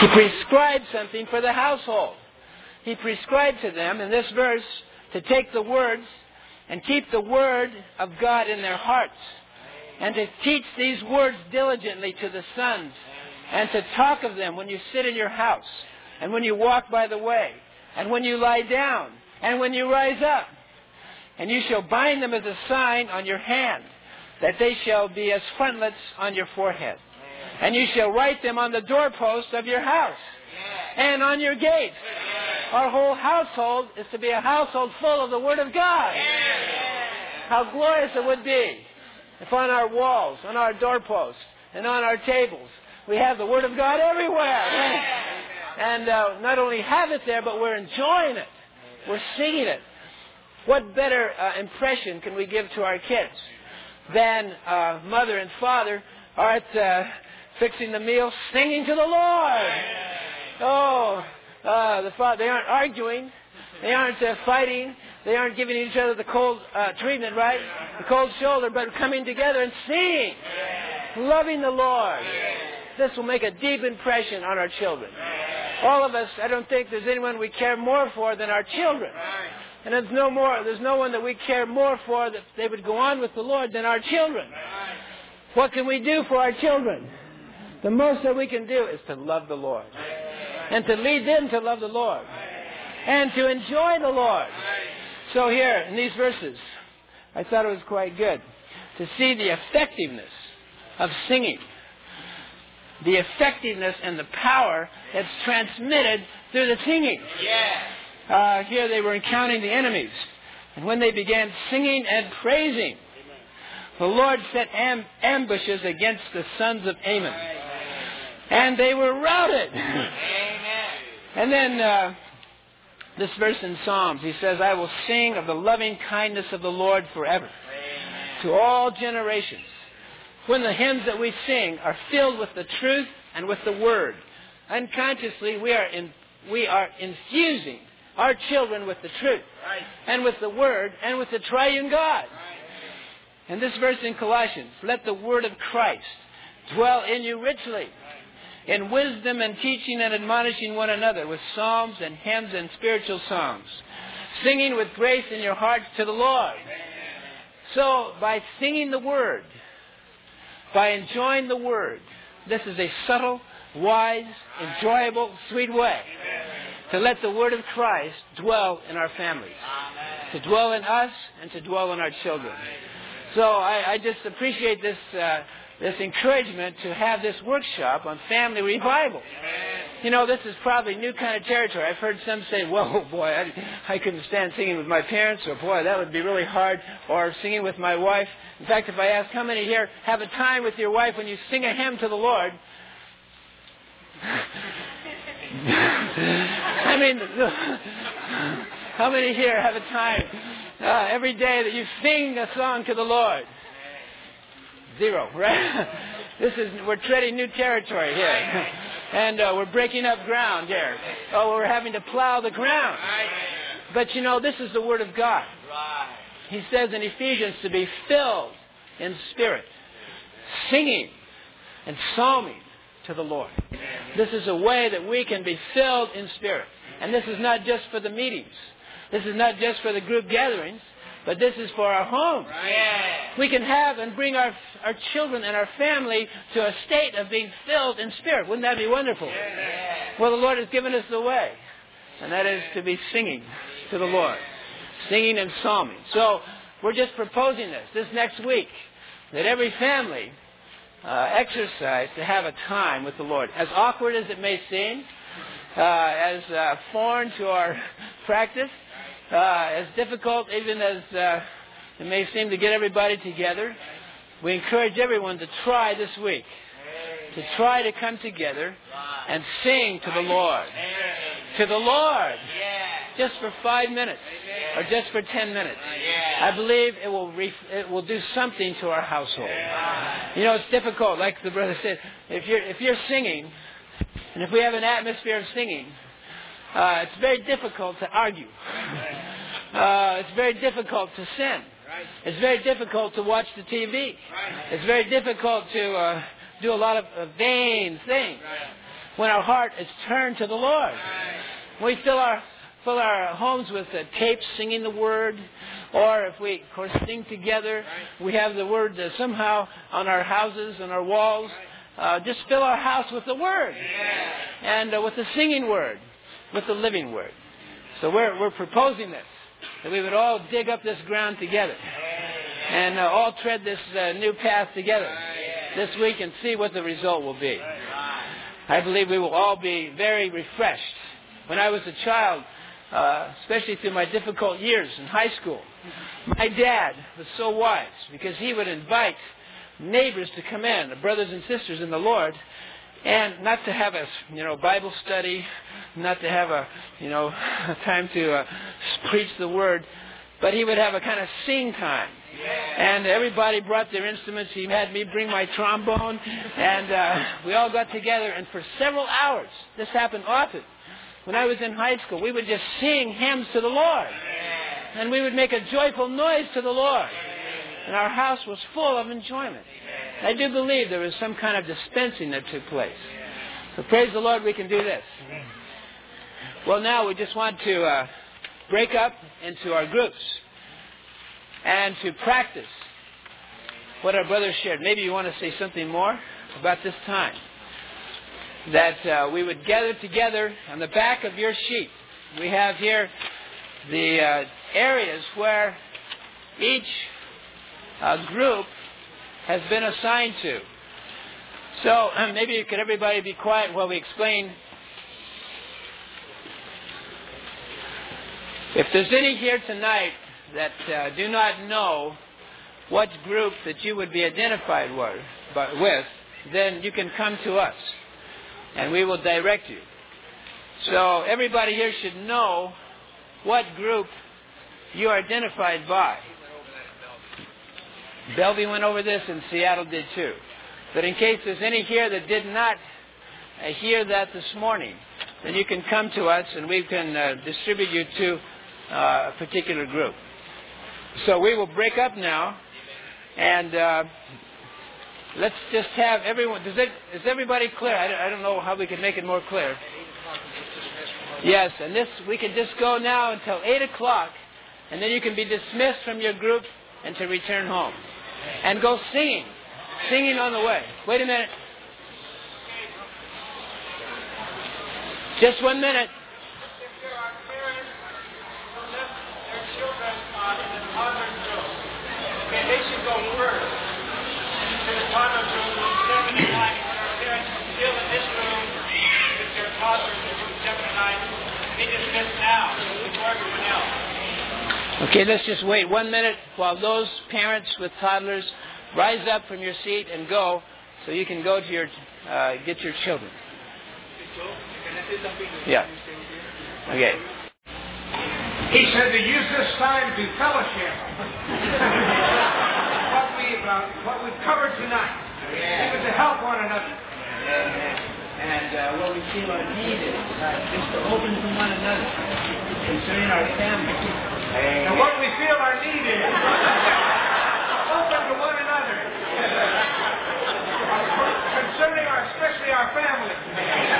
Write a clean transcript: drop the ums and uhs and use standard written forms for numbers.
He prescribed something for the household. He prescribed to them in this verse to take the words and keep the word of God in their hearts, and to teach these words diligently to the sons, and to talk of them when you sit in your house, and when you walk by the way, and when you lie down, and when you rise up. And you shall bind them as a sign on your hand, that they shall be as frontlets on your forehead. And you shall write them on the doorposts of your house and on your gates. Our whole household is to be a household full of the Word of God. How glorious it would be if on our walls, on our doorposts, and on our tables, we have the Word of God everywhere. And not only have it there, but we're enjoying it. We're singing it. What better impression can we give to our kids than mother and father are at fixing the meal, singing to the Lord? Oh, the father, they aren't arguing. They aren't fighting. They aren't giving each other the cold treatment, right? The cold shoulder, but coming together and singing, loving the Lord. This will make a deep impression on our children. All of us, I don't think there's anyone we care more for than our children. And there's no one that we care more for that they would go on with the Lord than our children. What can we do for our children? The most that we can do is to love the Lord. And to lead them to love the Lord. And to enjoy the Lord. So here, in these verses, I thought it was quite good to see the effectiveness of singing. The effectiveness and the power that's transmitted through the singing. Here they were encountering the enemies. And when they began singing and praising, the Lord set ambushes against the sons of Ammon. And they were routed. And then this verse in Psalms, he says, I will sing of the loving kindness of the Lord forever, to all generations. When the hymns that we sing are filled with the truth and with the Word, unconsciously we are infusing our children with the truth and with the Word and with the triune God. And this verse in Colossians, let the Word of Christ dwell in you richly, in wisdom and teaching and admonishing one another with psalms and hymns and spiritual songs, singing with grace in your hearts to the Lord. So by singing the Word, by enjoying the Word, this is a subtle, wise, enjoyable, sweet way to let the Word of Christ dwell in our families, to dwell in us and to dwell in our children. So I just appreciate this encouragement to have this workshop on family revival. You know, this is probably new kind of territory. I've heard some say, whoa, boy, I couldn't stand singing with my parents, or boy, that would be really hard, or singing with my wife. In fact, if I ask how many here have a time with your wife when you sing a hymn to the Lord, I mean, how many here have a time every day that you sing a song to the Lord? Zero, right? We're treading new territory here. And we're breaking up ground here. Oh, we're having to plow the ground. But you know, this is the Word of God. He says in Ephesians to be filled in spirit, singing and psalming to the Lord. This is a way that we can be filled in spirit. And this is not just for the meetings. This is not just for the group gatherings. But this is for our home. We can have and bring our children and our family to a state of being filled in spirit. Wouldn't that be wonderful? Well, the Lord has given us the way. And that is to be singing to the Lord. Singing and psalming. So we're just proposing this next week, that every family exercise to have a time with the Lord. As awkward as it may seem, as foreign to our practice, as difficult even as it may seem to get everybody together, we encourage everyone to try this week, to try to come together and sing to the Lord. To the Lord. Just for 5 minutes or just for 10 minutes. I believe it will do something to our household. You know, it's difficult, like the brother said, if you're singing, and if we have an atmosphere of singing, it's very difficult to argue. It's very difficult to sin. It's very difficult to watch the TV. It's very difficult to do a lot of vain things. when our heart is turned to the Lord. We fill our homes with tapes singing the Word, or if we, of course, sing together, we have the Word somehow on our houses and our walls. Just fill our house with the Word, and with the singing Word, with the living Word. So we're proposing this, that we would all dig up this ground together, and all tread this new path together this week and see what the result will be. I believe we will all be very refreshed. When I was a child, especially through my difficult years in high school, my dad was so wise because he would invite neighbors to come in, the brothers and sisters in the Lord, and not to have a Bible study, not to have a time to preach the Word, but he would have a kind of sing time. And everybody brought their instruments. He had me bring my trombone, and we all got together, and for several hours, this happened often. When I was in high school, we would just sing hymns to the Lord, and we would make a joyful noise to the Lord, and our house was full of enjoyment. I do believe there was some kind of dispensing that took place. So praise the Lord, we can do this. Well, now we just want to break up into our groups and to practice what our brothers shared. Maybe you want to say something more about this time. That we would gather together on the back of your sheet. We have here the areas where each group has been assigned to. So maybe could everybody be quiet while we explain. If there's any here tonight that do not know what group that you would be identified with, then you can come to us, and we will direct you. So everybody here should know what group you are identified by. Bellevue went over this, and Seattle did too. But in case there's any here that did not hear that this morning, then you can come to us, and we can distribute you to a particular group. So we will break up now, and let's just have everyone. Is everybody clear? I don't know how we can make it more clear. Yes, and this we can just go now until 8 o'clock, and then you can be dismissed from your group and to return home. And go singing on the way. Wait a minute. Just 1 minute. They should go first to the toddler room, 7 and 9. When our parents are still in this room with their toddlers in room 7 and 9, they dismiss now before everyone else. Okay, let's just wait 1 minute while those parents with toddlers rise up from your seat and go, so you can go to your get your children. Yeah. Okay. He said to use this time to fellowship. what we've covered tonight. Even to help one another. And what we feel our need is just to open to one another concerning our family. And what we feel our need is open to one another concerning especially our family.